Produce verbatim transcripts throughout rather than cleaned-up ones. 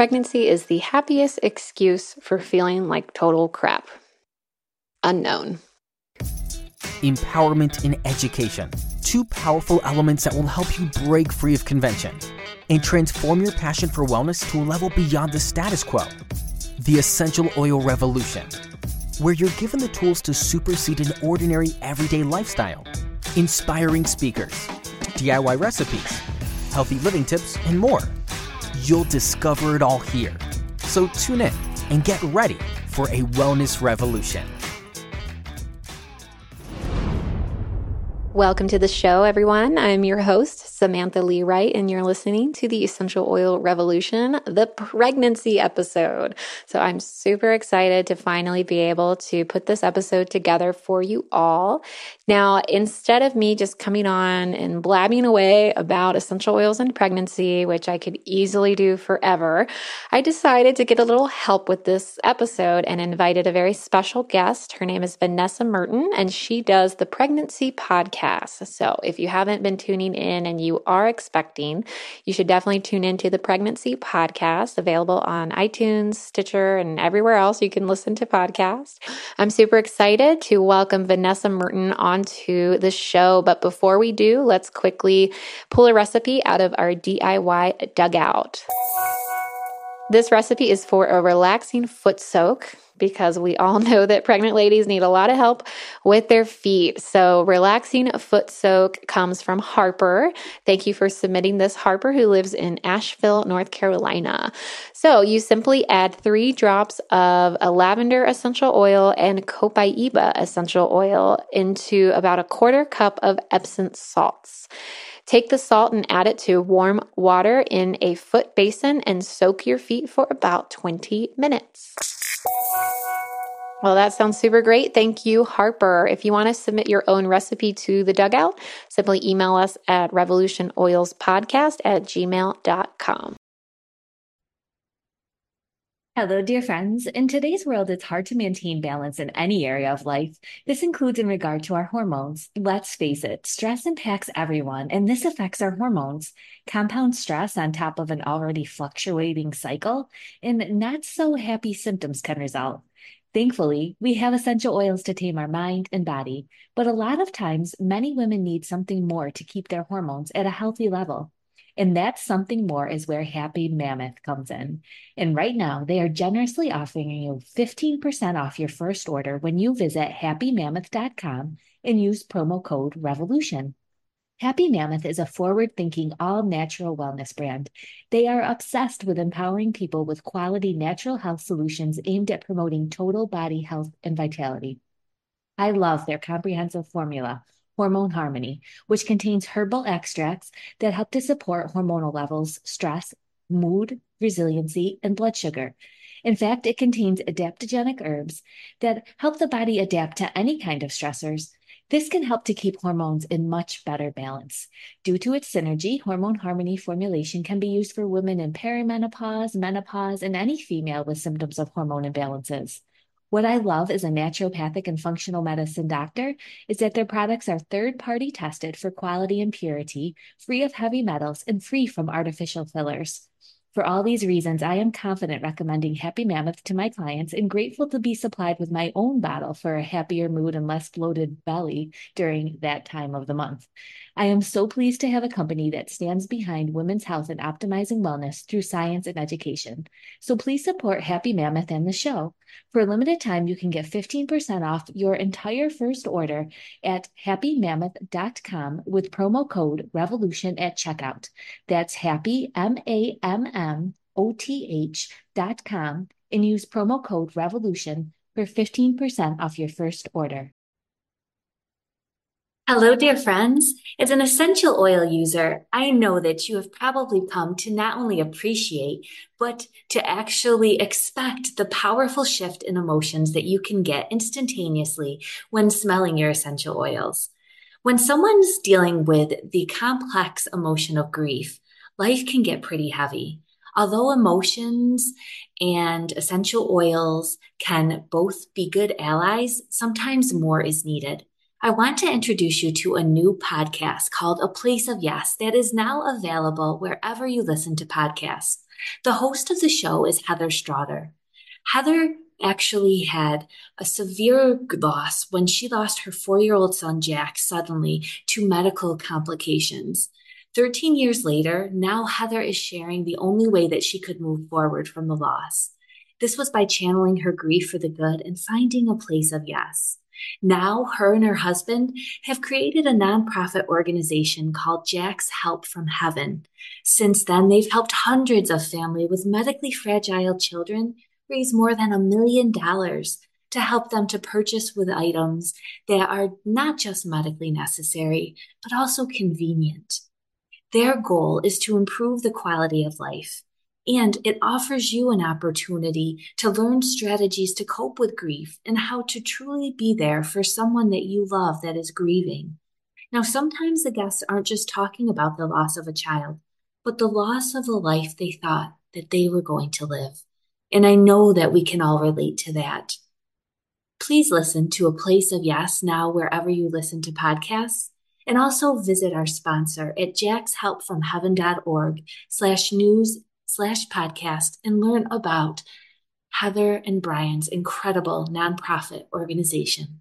pregnancy is the happiest excuse for feeling like total crap. Unknown. Empowerment and education. Two powerful elements that will help you break free of convention and transform your passion for wellness to a level beyond the status quo. The Essential Oil Revolution, where you're given the tools to supersede an ordinary everyday lifestyle. Inspiring speakers, D I Y recipes, healthy living tips, and more. You'll discover it all here. So tune in and get ready for a wellness revolution. Welcome to the show, everyone. I'm your host, Samantha Lee Wright, and you're listening to the Essential Oil Revolution, the pregnancy episode. So I'm super excited to finally be able to put this episode together for you all. Now, instead of me just coming on and blabbing away about essential oils and pregnancy, which I could easily do forever, I decided to get a little help with this episode and invited a very special guest. Her name is Vanessa Merton, and she does the Pregnancy Podcast. So if you haven't been tuning in and you are expecting, you should definitely tune into the Pregnancy Podcast, available on iTunes, Stitcher, and everywhere else you can listen to podcasts. I'm super excited to welcome Vanessa Merton onto the show. But before we do, let's quickly pull a recipe out of our D I Y dugout. This recipe is for a relaxing foot soak, because we all know that pregnant ladies need a lot of help with their feet. So relaxing foot soak comes from Harper. Thank you for submitting this, Harper, who lives in Asheville, North Carolina. So you simply add three drops of a lavender essential oil and copaiba essential oil into about a quarter cup of Epsom salts. Take the salt and add it to warm water in a foot basin and soak your feet for about twenty minutes. Well, that sounds super great. Thank you, Harper. If you want to submit your own recipe to the dugout, simply email us at revolutionoilspodcast at gmail dot com. Hello, dear friends. In today's world, it's hard to maintain balance in any area of life. This includes in regard to our hormones. Let's face it, stress impacts everyone, and this affects our hormones. Compound stress on top of an already fluctuating cycle, and not so happy symptoms can result. Thankfully, we have essential oils to tame our mind and body, but a lot of times, many women need something more to keep their hormones at a healthy level. And that something more is where Happy Mammoth comes in. And right now, they are generously offering you fifteen percent off your first order when you visit happy mammoth dot com and use promo code REVOLUTION. Happy Mammoth is a forward-thinking, all-natural wellness brand. They are obsessed with empowering people with quality natural health solutions aimed at promoting total body health and vitality. I love their comprehensive formula, Hormone Harmony, which contains herbal extracts that help to support hormonal levels, stress, mood, resiliency, and blood sugar. In fact, it contains adaptogenic herbs that help the body adapt to any kind of stressors. This can help to keep hormones in much better balance. Due to its synergy, Hormone Harmony formulation can be used for women in perimenopause, menopause, and any female with symptoms of hormone imbalances. What I love as a naturopathic and functional medicine doctor is that their products are third-party tested for quality and purity, free of heavy metals, and free from artificial fillers. For all these reasons, I am confident recommending Happy Mammoth to my clients and grateful to be supplied with my own bottle for a happier mood and less bloated belly during that time of the month. I am so pleased to have a company that stands behind women's health and optimizing wellness through science and education. So please support Happy Mammoth and the show. For a limited time, you can get fifteen percent off your entire first order at happy mammoth dot com with promo code REVOLUTION at checkout. That's happy, M A M M O T H dot com, and use promo code REVOLUTION for fifteen percent off your first order. Hello, dear friends. As an essential oil user, I know that you have probably come to not only appreciate, but to actually expect the powerful shift in emotions that you can get instantaneously when smelling your essential oils. When someone's dealing with the complex emotion of grief, life can get pretty heavy. Although emotions and essential oils can both be good allies, sometimes more is needed. I want to introduce you to a new podcast called A Place of Yes that is now available wherever you listen to podcasts. The host of the show is Heather Strother. Heather actually had a severe loss when she lost her four-year-old son, Jack, suddenly to medical complications. thirteen years later, now Heather is sharing the only way that she could move forward from the loss. This was by channeling her grief for the good and finding a place of yes. Now, her and her husband have created a nonprofit organization called Jack's Help from Heaven. Since then, they've helped hundreds of families with medically fragile children raise more than a million dollars to help them to purchase with items that are not just medically necessary, but also convenient. Their goal is to improve the quality of life, and it offers you an opportunity to learn strategies to cope with grief and how to truly be there for someone that you love that is grieving. Now, sometimes the guests aren't just talking about the loss of a child, but the loss of a life they thought that they were going to live. And I know that we can all relate to that. Please listen to A Place of Yes now wherever you listen to podcasts, and also visit our sponsor at jackshelpfromheaven.org slash news slash podcast and learn about Heather and Brian's incredible nonprofit organization.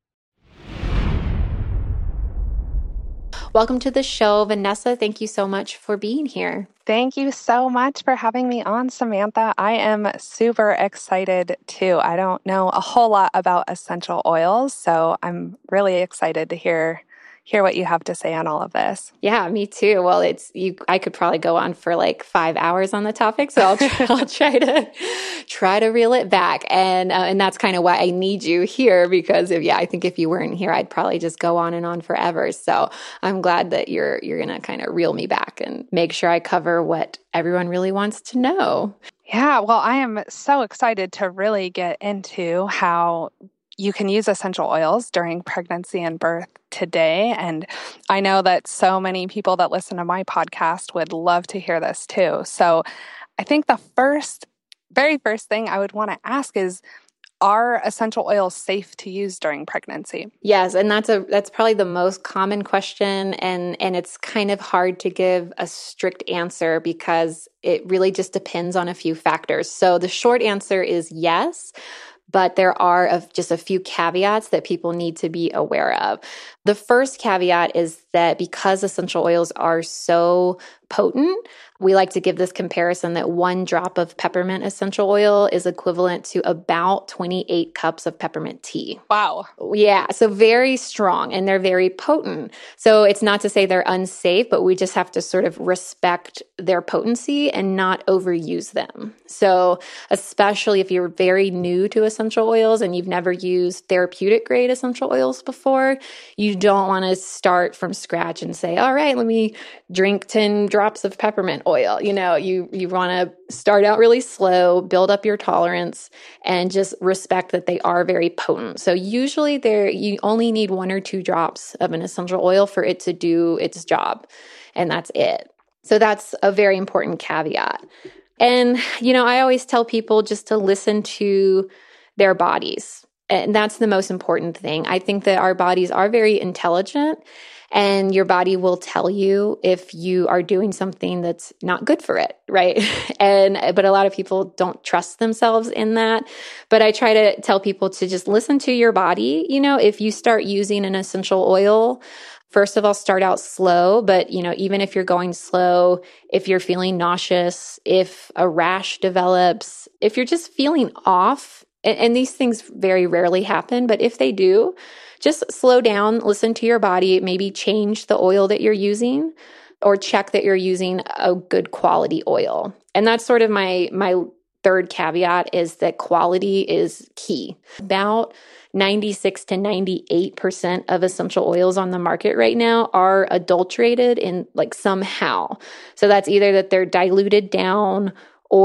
Welcome to the show, Vanessa. Thank you so much for being here. Thank you so much for having me on, Samantha. I am super excited too. I don't know a whole lot about essential oils, so I'm really excited to hear hear what you have to say on all of this. Yeah, me too. Well, it's you. I could probably go on for like five hours on the topic, so I'll try, I'll try to try to reel it back, and uh, and that's kind of why I need you here, because if yeah, I think if you weren't here, I'd probably just go on and on forever. So I'm glad that you're you're gonna kind of reel me back and make sure I cover what everyone really wants to know. Yeah, well, I am so excited to really get into how you can use essential oils during pregnancy and birth today. And I know that so many people that listen to my podcast would love to hear this too. So I think the first, very first thing I would want to ask is, are essential oils safe to use during pregnancy? Yes, and that's a that's probably the most common question, and and it's kind of hard to give a strict answer because it really just depends on a few factors. So the short answer is yes. But there are a, just a few caveats that people need to be aware of. The first caveat is that because essential oils are so potent, we like to give this comparison that one drop of peppermint essential oil is equivalent to about twenty-eight cups of peppermint tea. Wow. Yeah, so very strong, and they're very potent. So it's not to say they're unsafe, but we just have to sort of respect their potency and not overuse them. So especially if you're very new to essential oils and you've never used therapeutic grade essential oils before, you don't want to start from scratch and say, all right, let me drink ten drops of peppermint oil. You know, you, you want to start out really slow, build up your tolerance, and just respect that they are very potent. So usually there, you only need one or two drops of an essential oil for it to do its job, and that's it. So that's a very important caveat. And, you know, I always tell people just to listen to their bodies. And that's the most important thing. I think that our bodies are very intelligent, and your body will tell you if you are doing something that's not good for it, right? And but a lot of people don't trust themselves in that. But I try to tell people to just listen to your body. You know, if you start using an essential oil, first of all, start out slow. But, you know, even if you're going slow, if you're feeling nauseous, if a rash develops, if you're just feeling off, and, and these things very rarely happen, but if they do, just slow down, listen to your body, maybe change the oil that you're using, or check that you're using a good quality oil. And that's sort of my my third caveat, is that quality is key. About ninety-six to ninety-eight percent of essential oils on the market right now are adulterated in like somehow. So that's either that they're diluted down,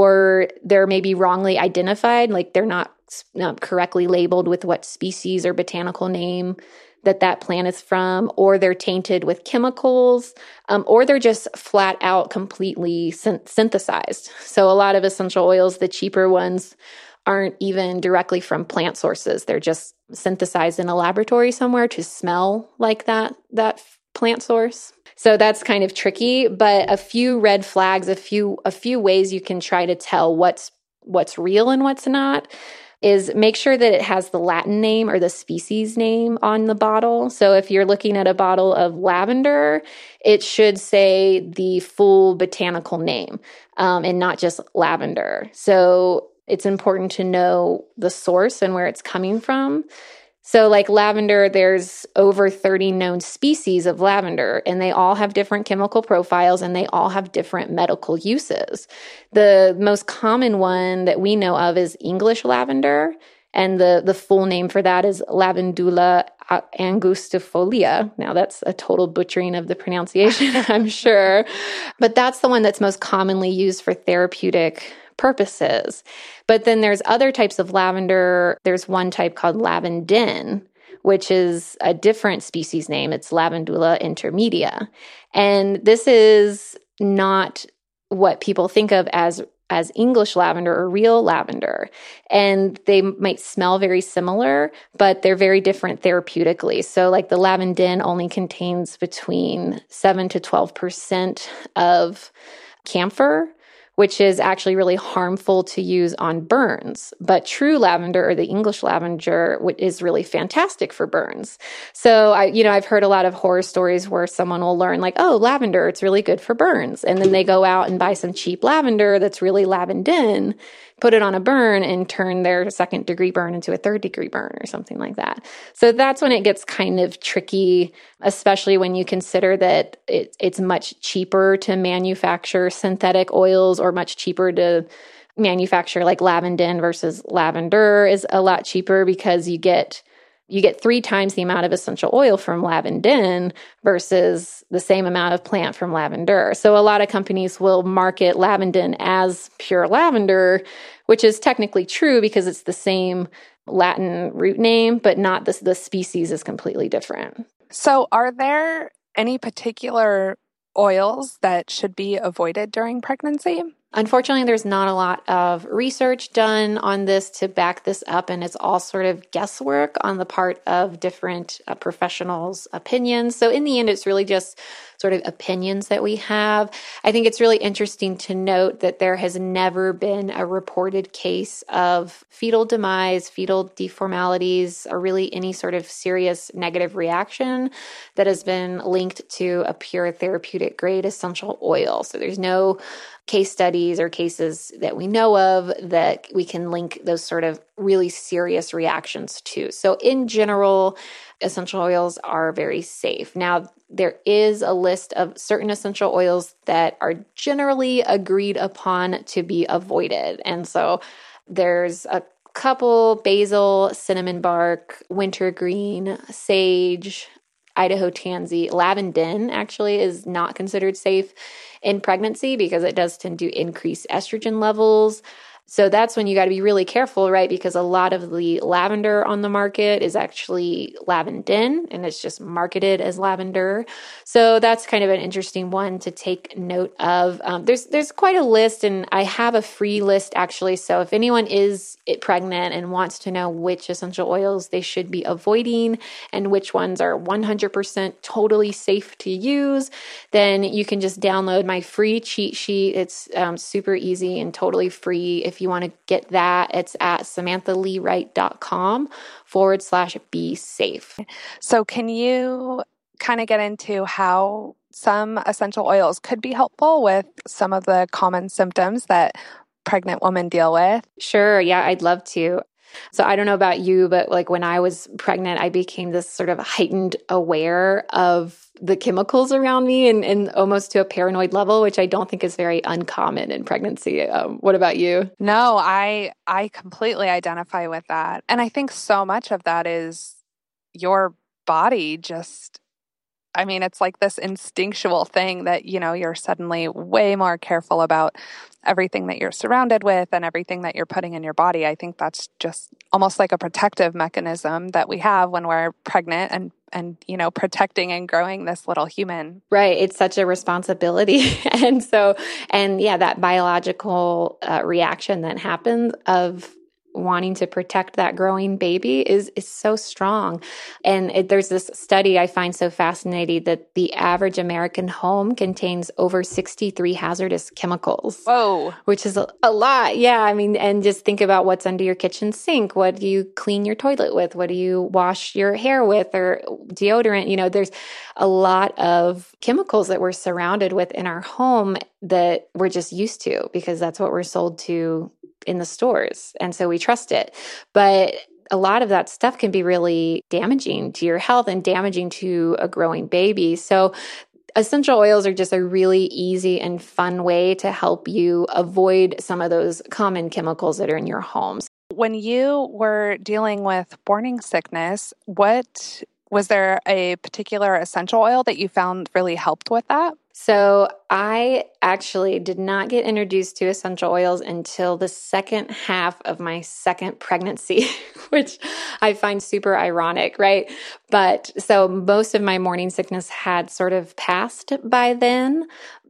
or they're maybe wrongly identified, like they're not um, correctly labeled with what species or botanical name that that plant is from, or they're tainted with chemicals, um, or they're just flat out completely syn- synthesized. So a lot of essential oils, the cheaper ones, aren't even directly from plant sources. They're just synthesized in a laboratory somewhere to smell like that, that plant source. So that's kind of tricky, but a few red flags, a few a few ways you can try to tell what's what's real and what's not is make sure that it has the Latin name or the species name on the bottle. So if you're looking at a bottle of lavender, it should say the full botanical name um, and not just lavender. So it's important to know the source and where it's coming from. So like lavender, there's over thirty known species of lavender, and they all have different chemical profiles and they all have different medical uses. The most common one that we know of is English lavender, and the, the full name for that is Lavandula angustifolia. Now that's a total butchering of the pronunciation, I'm sure, but that's the one that's most commonly used for therapeutic purposes. But then there's other types of lavender. There's one type called lavandin, which is a different species name. It's Lavandula intermedia. And this is not what people think of as as English lavender or real lavender. And they might smell very similar, but they're very different therapeutically. So like the lavandin only contains between seven to twelve percent of camphor, which is actually really harmful to use on burns. But true lavender or the English lavender is really fantastic for burns. So I, you know, I've heard a lot of horror stories where someone will learn like, oh, lavender, it's really good for burns. And then they go out and buy some cheap lavender that's really lavandin, put it on a burn and turn their second degree burn into a third degree burn or something like that. So that's when it gets kind of tricky, especially when you consider that it, it's much cheaper to manufacture synthetic oils or much cheaper to manufacture like lavandin versus lavender is a lot cheaper because you get you get three times the amount of essential oil from lavandin versus the same amount of plant from lavender. So a lot of companies will market lavandin as pure lavender, which is technically true because it's the same Latin root name, but not the, the species is completely different. So are there any particular oils that should be avoided during pregnancy? Unfortunately, there's not a lot of research done on this to back this up, and it's all sort of guesswork on the part of different uh, professionals' opinions. So in the end, it's really just sort of opinions that we have. I think it's really interesting to note that there has never been a reported case of fetal demise, fetal deformalities, or really any sort of serious negative reaction that has been linked to a pure therapeutic grade essential oil. So there's no case studies or cases that we know of that we can link those sort of really serious reactions to. So in general, essential oils are very safe. Now, there is a list of certain essential oils that are generally agreed upon to be avoided. And so there's a couple: basil, cinnamon bark, wintergreen, sage, Idaho tansy. Lavandin actually is not considered safe in pregnancy because it does tend to increase estrogen levels. So that's when you got to be really careful, right? Because a lot of the lavender on the market is actually lavandin, and it's just marketed as lavender. So that's kind of an interesting one to take note of. Um, there's there's quite a list, and I have a free list actually. So if anyone is pregnant and wants to know which essential oils they should be avoiding and which ones are one hundred percent totally safe to use, then you can just download my free cheat sheet. It's um, super easy and totally free. If you want to get that, it's at samanthaleewright.com forward slash be safe. So can you kind of get into how some essential oils could be helpful with some of the common symptoms that pregnant women deal with? Sure. Yeah, I'd love to. So I don't know about you, but like when I was pregnant, I became this sort of heightened aware of the chemicals around me and, and almost to a paranoid level, which I don't think is very uncommon in pregnancy. Um, what about you? No, I I completely identify with that. And I think so much of that is your body just, I mean, it's like this instinctual thing that, you know, you're suddenly way more careful about everything that you're surrounded with and everything that you're putting in your body. I think that's just almost like a protective mechanism that we have when we're pregnant and, and you know, protecting and growing this little human. Right. It's such a responsibility. and so, and yeah, that biological uh, reaction that happens of wanting to protect that growing baby is is so strong. And it, there's this study I find so fascinating that the average American home contains over sixty-three hazardous chemicals. Whoa. Which is a, a lot. Yeah. I mean, and just think about what's under your kitchen sink. What do you clean your toilet with? What do you wash your hair with, or deodorant? You know, there's a lot of chemicals that we're surrounded with in our home that we're just used to because that's what we're sold to in the stores. And so we trust it. But a lot of that stuff can be really damaging to your health and damaging to a growing baby. So essential oils are just a really easy and fun way to help you avoid some of those common chemicals that are in your homes. When you were dealing with morning sickness, what was there a particular essential oil that you found really helped with that? So I actually did not get introduced to essential oils until the second half of my second pregnancy, which I find super ironic, right? But so most of my morning sickness had sort of passed by then.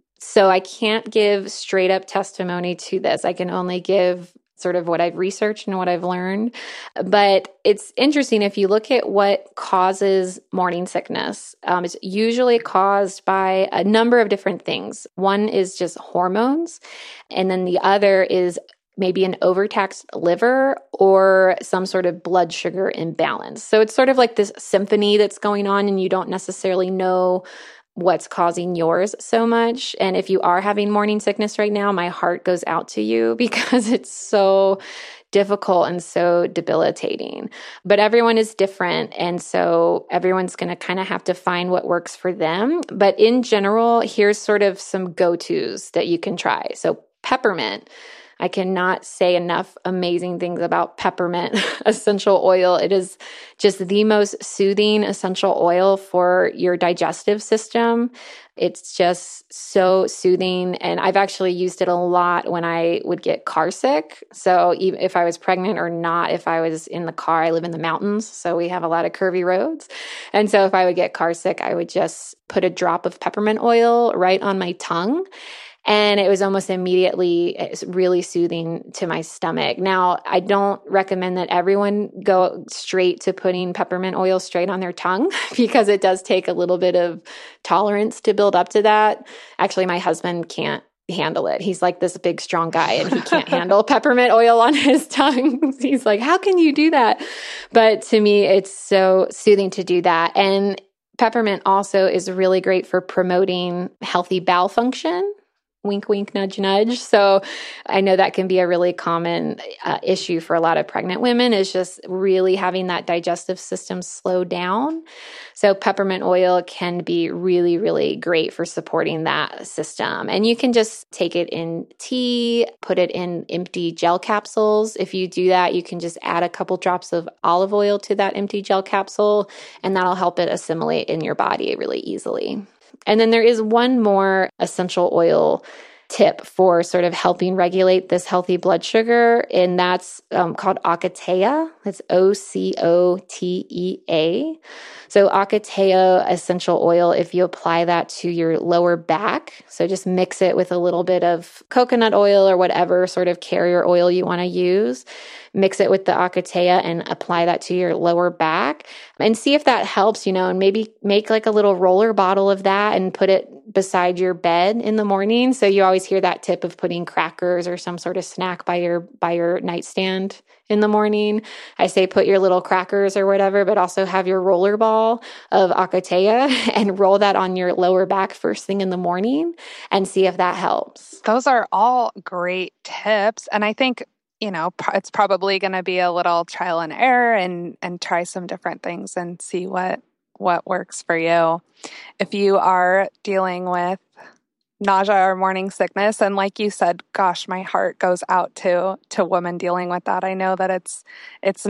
So I can't give straight up testimony to this. I can only give sort of what I've researched and what I've learned. But it's interesting if you look at what causes morning sickness. Um, it's usually caused by a number of different things. One is just hormones, and then the other is maybe an overtaxed liver or some sort of blood sugar imbalance. So it's sort of like this symphony that's going on, and you don't necessarily know what's causing yours so much. And if you are having morning sickness right now, my heart goes out to you because it's so difficult and so debilitating. But everyone is different. And so everyone's going to kind of have to find what works for them. But in general, here's sort of some go-tos that you can try. So peppermint. I cannot say enough amazing things about peppermint essential oil. It is just the most soothing essential oil for your digestive system. It's just so soothing. And I've actually used it a lot when I would get car sick. So even if I was pregnant or not, if I was in the car, I live in the mountains, so we have a lot of curvy roads. And so if I would get car sick, I would just put a drop of peppermint oil right on my tongue. And it was almost immediately really soothing to my stomach. Now, I don't recommend that everyone go straight to putting peppermint oil straight on their tongue because it does take a little bit of tolerance to build up to that. Actually, my husband can't handle it. He's like this big, strong guy, and he can't handle peppermint oil on his tongue. He's like, how can you do that? But to me, it's so soothing to do that. And peppermint also is really great for promoting healthy bowel function. Wink, wink, nudge, nudge. So I know that can be a really common uh, issue for a lot of pregnant women, is just really having that digestive system slow down. So peppermint oil can be really, really great for supporting that system. And you can just take it in tea, put it in empty gel capsules. If you do that, you can just add a couple drops of olive oil to that empty gel capsule, and that'll help it assimilate in your body really easily. And then there is one more essential oil tip for sort of helping regulate this healthy blood sugar, and that's um, called Ocotea. It's O C O T E A. So Ocotea essential oil, if you apply that to your lower back, so just mix it with a little bit of coconut oil or whatever sort of carrier oil you want to use, mix it with the Ocotea and apply that to your lower back and see if that helps, you know, and maybe make like a little roller bottle of that and put it beside your bed in the morning. So you always hear that tip of putting crackers or some sort of snack by your by your nightstand in the morning. I say put your little crackers or whatever, but also have your roller ball of Ocotea and roll that on your lower back first thing in the morning and see if that helps. Those are all great tips. And I think, you know, it's probably going to be a little trial and error and, and try some different things and see what, what works for you. If you are dealing with nausea or morning sickness, and like you said, gosh, my heart goes out to to women dealing with that. I know that it's it's not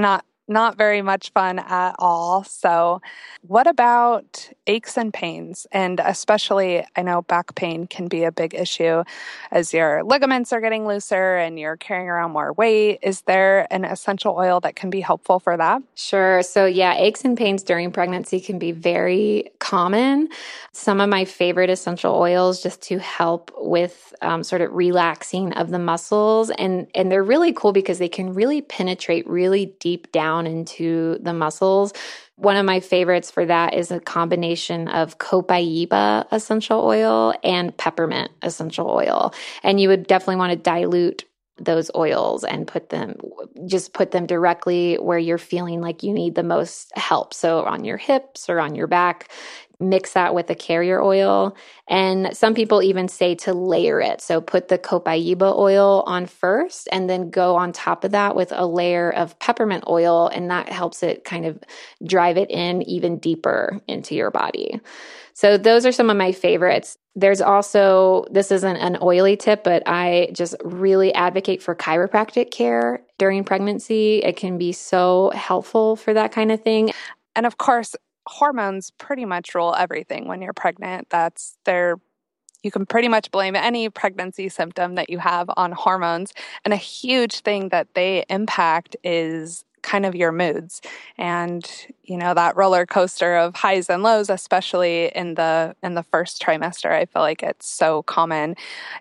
not very much fun at all. So what about aches and pains? And especially, I know back pain can be a big issue as your ligaments are getting looser and you're carrying around more weight. Is there an essential oil that can be helpful for that? Sure. So yeah, aches and pains during pregnancy can be very common. Some of my favorite essential oils just to help with um, sort of relaxing of the muscles. And, and they're really cool because they can really penetrate really deep down into the muscles. One of my favorites for that is a combination of copaiba essential oil and peppermint essential oil. And you would definitely want to dilute those oils and put them, just put them directly where you're feeling like you need the most help. So on your hips or on your back, mix that with the carrier oil. And some people even say to layer it. So put the copaiba oil on first and then go on top of that with a layer of peppermint oil. And that helps it kind of drive it in even deeper into your body. So those are some of my favorites. There's also, this isn't an oily tip, but I just really advocate for chiropractic care during pregnancy. It can be so helpful for that kind of thing. And of course, hormones pretty much rule everything when you're pregnant. That's their, you can pretty much blame any pregnancy symptom that you have on hormones. And a huge thing that they impact is kind of your moods and, you know, that roller coaster of highs and lows, especially in the in the first trimester. I feel like it's so common.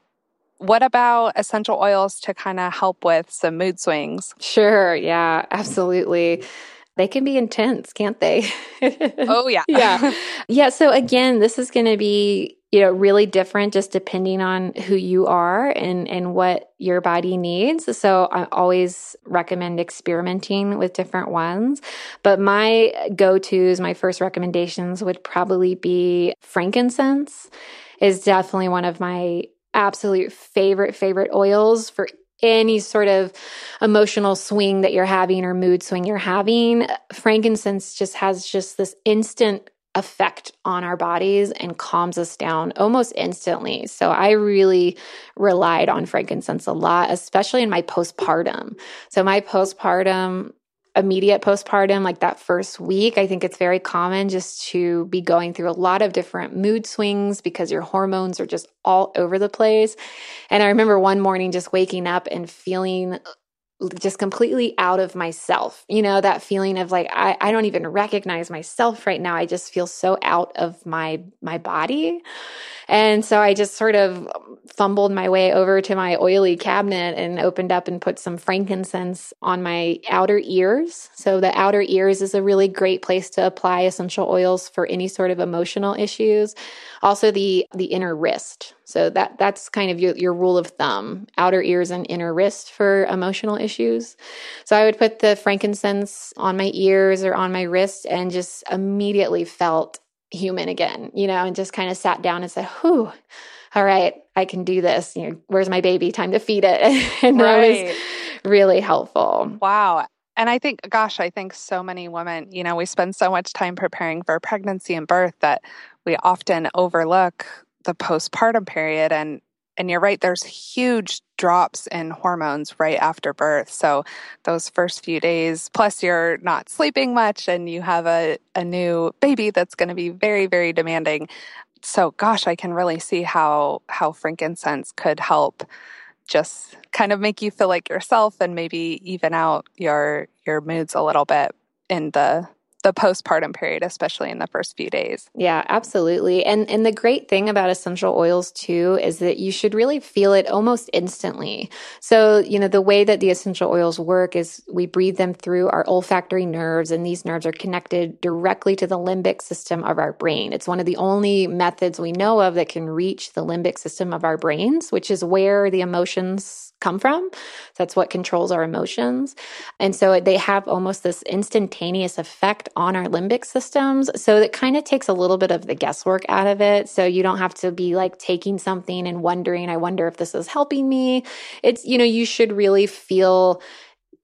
What about essential oils to kind of help with some mood swings? Sure. Yeah, absolutely. They can be intense, can't they? Oh, yeah. yeah. Yeah. So again, this is going to be, you know, really different just depending on who you are and, and what your body needs. So I always recommend experimenting with different ones. But my go-tos, my first recommendations would probably be frankincense is definitely one of my absolute favorite, favorite oils for any sort of emotional swing that you're having or mood swing you're having. Frankincense just has just this instant effect on our bodies and calms us down almost instantly. So I really relied on frankincense a lot, especially in my postpartum. So my postpartum, immediate postpartum, like that first week, I think it's very common just to be going through a lot of different mood swings because your hormones are just all over the place. And I remember one morning just waking up and feeling just completely out of myself. You know, that feeling of like, I, I don't even recognize myself right now. I just feel so out of my, my body. And so I just sort of fumbled my way over to my oily cabinet and opened up and put some frankincense on my outer ears. So the outer ears is a really great place to apply essential oils for any sort of emotional issues. Also the, the inner wrist. So that that's kind of your, your rule of thumb, outer ears and inner wrist for emotional issues. So I would put the frankincense on my ears or on my wrist and just immediately felt human again, you know, and just kind of sat down and said, whew, all right, I can do this. You know, where's my baby? Time to feed it. And right. That was really helpful. Wow. And I think, gosh, I think so many women, you know, we spend so much time preparing for pregnancy and birth that we often overlook the postpartum period. And and you're right, there's huge drops in hormones right after birth. So those first few days, plus you're not sleeping much and you have a, a new baby that's going to be very, very demanding. So gosh, I can really see how how frankincense could help just kind of make you feel like yourself and maybe even out your your moods a little bit in the the postpartum period, especially in the first few days. Yeah, absolutely. And and the great thing about essential oils too is that you should really feel it almost instantly. So, you know, the way that the essential oils work is we breathe them through our olfactory nerves, and these nerves are connected directly to the limbic system of our brain. It's one of the only methods we know of that can reach the limbic system of our brains, which is where the emotions come from. That's what controls our emotions. And so they have almost this instantaneous effect on our limbic systems. So it kind of takes a little bit of the guesswork out of it. So you don't have to be like taking something and wondering, I wonder if this is helping me. It's, you know, you should really feel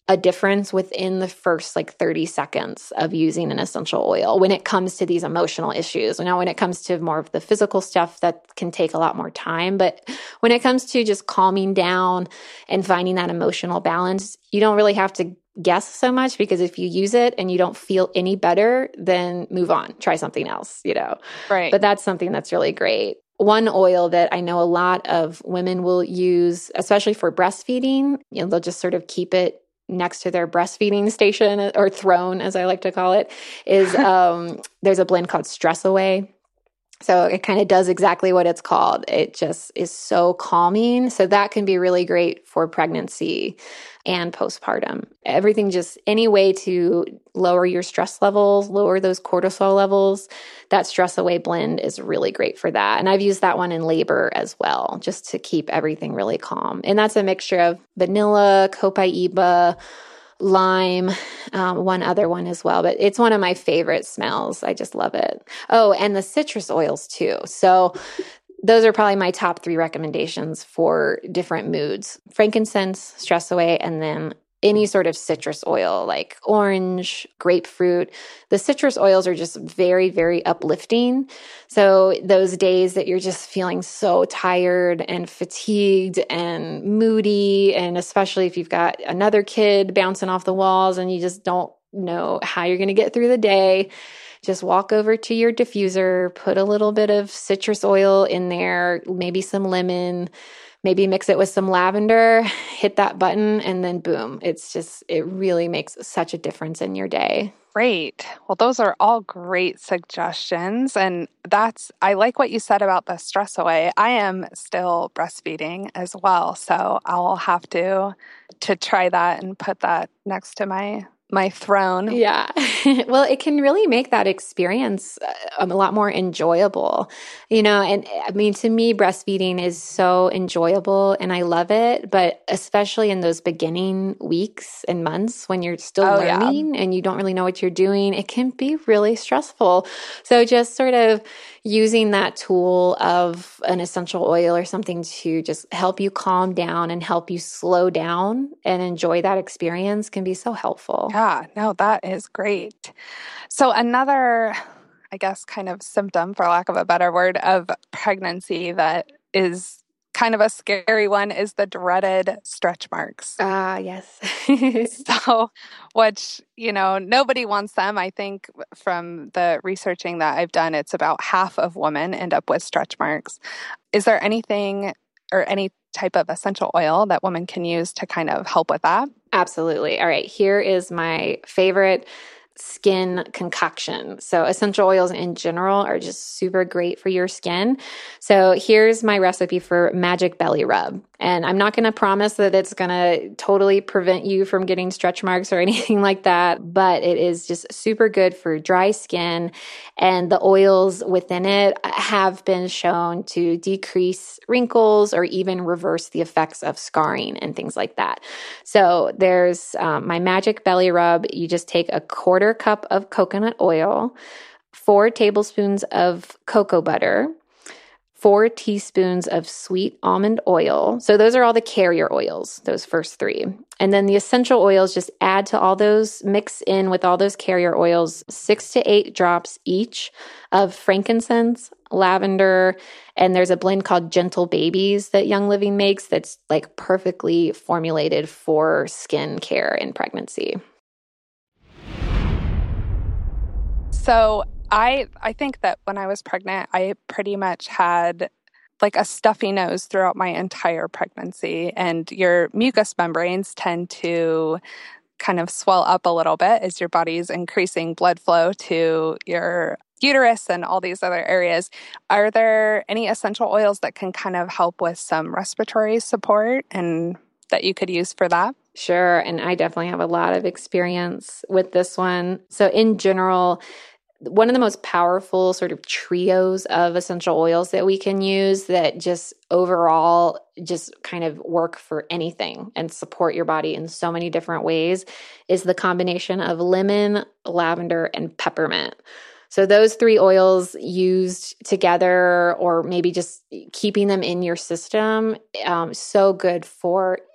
a difference within the first like thirty seconds of using an essential oil when it comes to these emotional issues. Now, when it comes to more of the physical stuff, that can take a lot more time. But when it comes to just calming down and finding that emotional balance, you don't really have to guess so much, because if you use it and you don't feel any better, then move on, try something else, you know? Right. But that's something that's really great. One oil that I know a lot of women will use, especially for breastfeeding, you know, they'll just sort of keep it next to their breastfeeding station, or throne, as I like to call it, is um, there's a blend called Stress Away. So it kind of does exactly what it's called. It just is so calming. So that can be really great for pregnancy and postpartum. Everything, just any way to lower your stress levels, lower those cortisol levels, that Stress Away blend is really great for that. And I've used that one in labor as well, just to keep everything really calm. And that's a mixture of vanilla, copaiba, lime, um, one other one as well. But it's one of my favorite smells. I just love it. Oh, and the citrus oils too. So those are probably my top three recommendations for different moods: frankincense, Stress Away, and then any sort of citrus oil like orange, grapefruit. The citrus oils are just very, very uplifting. So those days that you're just feeling so tired and fatigued and moody, and especially if you've got another kid bouncing off the walls and you just don't know how you're going to get through the day, just walk over to your diffuser, put a little bit of citrus oil in there, maybe some lemon, maybe mix it with some lavender, hit that button, and then boom. It's just, it really makes such a difference in your day. Great. Well, those are all great suggestions. And that's, I like what you said about the Stress Away. I am still breastfeeding as well. So I'll have to, to try that and put that next to my my throne. Yeah. Well, it can really make that experience a lot more enjoyable, you know, and I mean, to me, breastfeeding is so enjoyable and I love it, but especially in those beginning weeks and months when you're still oh, learning yeah. and you don't really know what you're doing, it can be really stressful. So just sort of using that tool of an essential oil or something to just help you calm down and help you slow down and enjoy that experience can be so helpful. Yeah, no, that is great. So another, I guess, kind of symptom, for lack of a better word, of pregnancy that is kind of a scary one is the dreaded stretch marks. Ah, uh, yes. So, which, you know, nobody wants them. I think from the researching that I've done, it's about half of women end up with stretch marks. Is there anything or any type of essential oil that women can use to kind of help with that? Absolutely. All right. Here is my favorite skin concoction. So essential oils in general are just super great for your skin. So here's my recipe for Magic Belly Rub. And I'm not going to promise that it's going to totally prevent you from getting stretch marks or anything like that, but it is just super good for dry skin. And the oils within it have been shown to decrease wrinkles or even reverse the effects of scarring and things like that. So there's um, my Magic Belly Rub. You just take a quarter cup of coconut oil, four tablespoons of cocoa butter, four teaspoons of sweet almond oil. So those are all the carrier oils, those first three. And then the essential oils, just add to all those, mix in with all those carrier oils, six to eight drops each of frankincense, lavender, and there's a blend called Gentle Babies that Young Living makes that's like perfectly formulated for skin care in pregnancy. So I I think that when I was pregnant, I pretty much had like a stuffy nose throughout my entire pregnancy, and your mucous membranes tend to kind of swell up a little bit as your body's increasing blood flow to your uterus and all these other areas. Are there any essential oils that can kind of help with some respiratory support and that you could use for that? Sure. And I definitely have a lot of experience with this one. So in general, one of the most powerful sort of trios of essential oils that we can use that just overall just kind of work for anything and support your body in so many different ways is the combination of lemon, lavender, and peppermint. So those three oils used together, or maybe just keeping them in your system, um, so good for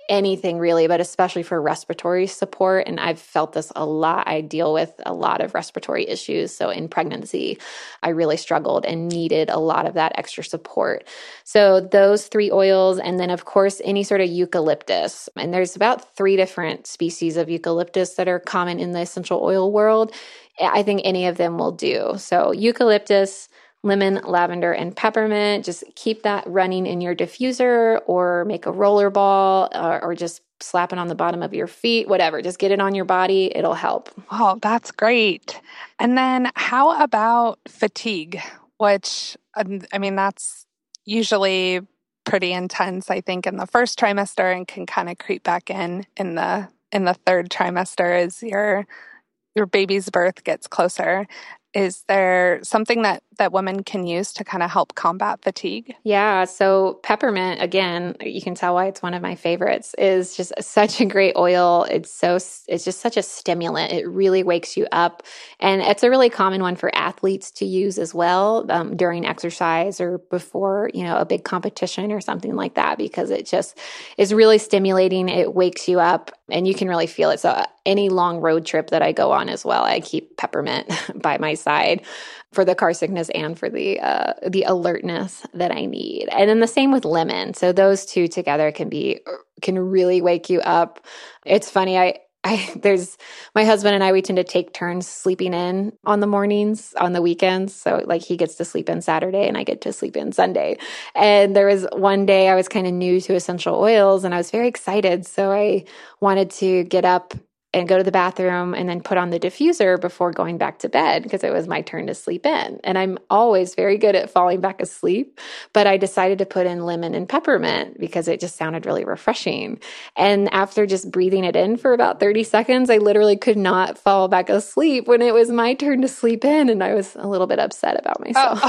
anything really, but especially for respiratory support. And I've felt this a lot. I deal with a lot of respiratory issues. So in pregnancy, I really struggled and needed a lot of that extra support. So those three oils, and then of course, any sort of eucalyptus. And there's about three different species of eucalyptus that are common in the essential oil world. I think any of them will do. So eucalyptus, lemon, lavender, and peppermint. Just keep that running in your diffuser or make a roller ball or, or just slap it on the bottom of your feet, whatever. Just get it on your body. It'll help. Oh, that's great. And then how about fatigue, which, I mean, that's usually pretty intense, I think, in the first trimester and can kind of creep back in in the in the third trimester as your your baby's birth gets closer. Is there something that, that women can use to kind of help combat fatigue? Yeah. So peppermint, again, you can tell why it's one of my favorites, is just such a great oil. It's so, it's just such a stimulant. It really wakes you up. And it's a really common one for athletes to use as well um, during exercise or before, you know, a big competition or something like that, because it just is really stimulating. It wakes you up and you can really feel it. So any long road trip that I go on as well, I keep peppermint by my side for the car sickness and for the uh, the alertness that I need. And then the same with lemon. So those two together can be can really wake you up. It's funny. I I there's my husband and I, we tend to take turns sleeping in on the mornings, on the weekends. So like he gets to sleep in Saturday and I get to sleep in Sunday. And there was one day I was kind of new to essential oils and I was very excited. So I wanted to get up and go to the bathroom and then put on the diffuser before going back to bed because it was my turn to sleep in. And I'm always very good at falling back asleep, but I decided to put in lemon and peppermint because it just sounded really refreshing. And after just breathing it in for about thirty seconds, I literally could not fall back asleep when it was my turn to sleep in. And I was a little bit upset about myself.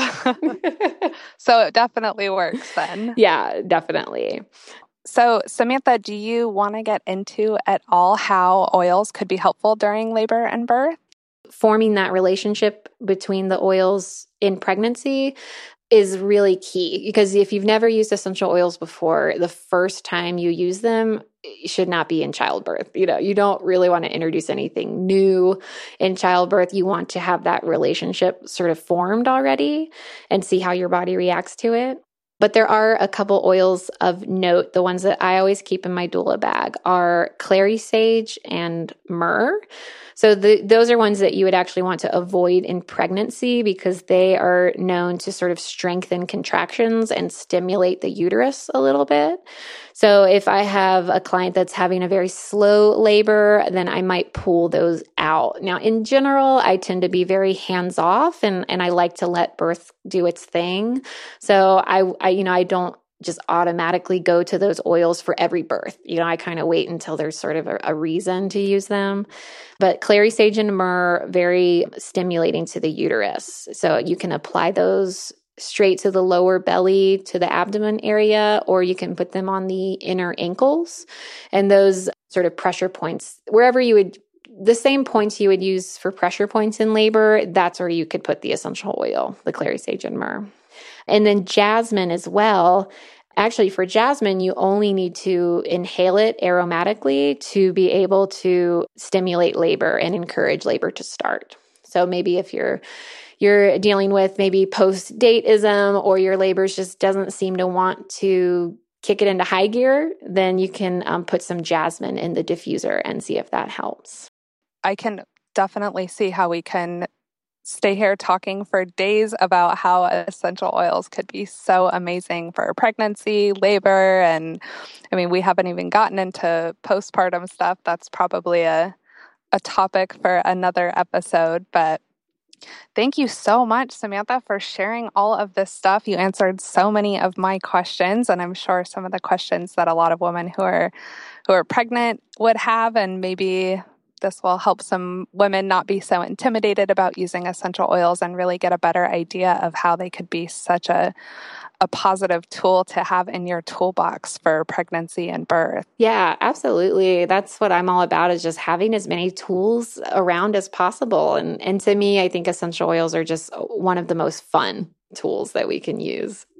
Oh. So it definitely works then. Yeah, definitely. So, Samantha, do you want to get into at all how oils could be helpful during labor and birth? Forming that relationship between the oils in pregnancy is really key because if you've never used essential oils before, the first time you use them should not be in childbirth. You know, you don't really want to introduce anything new in childbirth. You want to have that relationship sort of formed already and see how your body reacts to it. But there are a couple oils of note. The ones that I always keep in my doula bag are clary sage and myrrh. So the, those are ones that you would actually want to avoid in pregnancy because they are known to sort of strengthen contractions and stimulate the uterus a little bit. So if I have a client that's having a very slow labor, then I might pull those out. Now, in general, I tend to be very hands-off and, and I like to let birth do its thing. So I, I you know, I don't just automatically go to those oils for every birth. You know, I kind of wait until there's sort of a, a reason to use them. But clary sage and myrrh, very stimulating to the uterus. So you can apply those straight to the lower belly, to the abdomen area, or you can put them on the inner ankles. And those sort of pressure points, wherever you would, the same points you would use for pressure points in labor, that's where you could put the essential oil, the clary sage and myrrh. And then jasmine as well. Actually, for jasmine, you only need to inhale it aromatically to be able to stimulate labor and encourage labor to start. So maybe if you're you're dealing with maybe post-dateism or your labors just doesn't seem to want to kick it into high gear, then you can um, put some jasmine in the diffuser and see if that helps. I can definitely see how we can stay here talking for days about how essential oils could be so amazing for pregnancy, labor, and I mean, we haven't even gotten into postpartum stuff. That's probably a a topic for another episode, but thank you so much, Samantha, for sharing all of this stuff. You answered so many of my questions, and I'm sure some of the questions that a lot of women who are who are pregnant would have, and maybe this will help some women not be so intimidated about using essential oils and really get a better idea of how they could be such a a positive tool to have in your toolbox for pregnancy and birth. Yeah, absolutely. That's what I'm all about, is just having as many tools around as possible. And and to me, I think essential oils are just one of the most fun tools that we can use.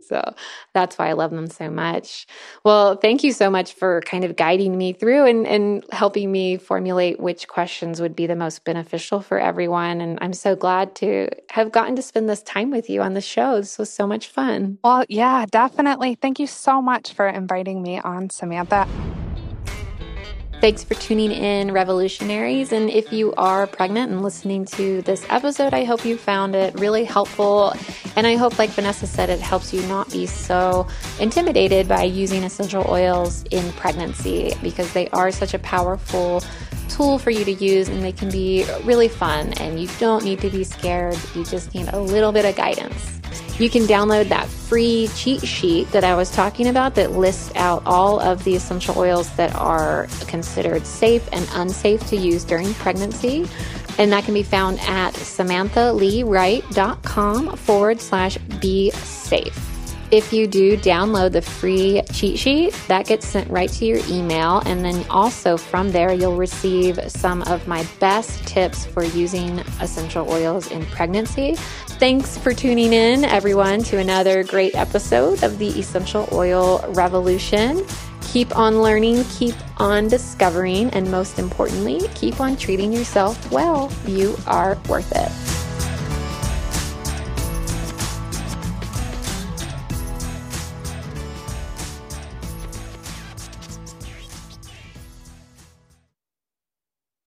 So that's why I love them so much. Well, thank you so much for kind of guiding me through and, and helping me formulate which questions would be the most beneficial for everyone. And I'm so glad to have gotten to spend this time with you on the show. This was so much fun. Well, yeah, definitely. Thank you so much for inviting me on, Samantha. Thanks for tuning in, Revolutionaries. And if you are pregnant and listening to this episode, I hope you found it really helpful. And I hope, like Vanessa said, it helps you not be so intimidated by using essential oils in pregnancy, because they are such a powerful tool for you to use, and they can be really fun. And you don't need to be scared. You just need a little bit of guidance. You can download that free cheat sheet that I was talking about that lists out all of the essential oils that are considered safe and unsafe to use during pregnancy. And that can be found at samanthaleewright.com forward slash be safe. If you do download the free cheat sheet, that gets sent right to your email. And then also from there, you'll receive some of my best tips for using essential oils in pregnancy. Thanks for tuning in, everyone, to another great episode of the Essential Oil Revolution. Keep on learning, keep on discovering, and most importantly, keep on treating yourself well. You are worth it.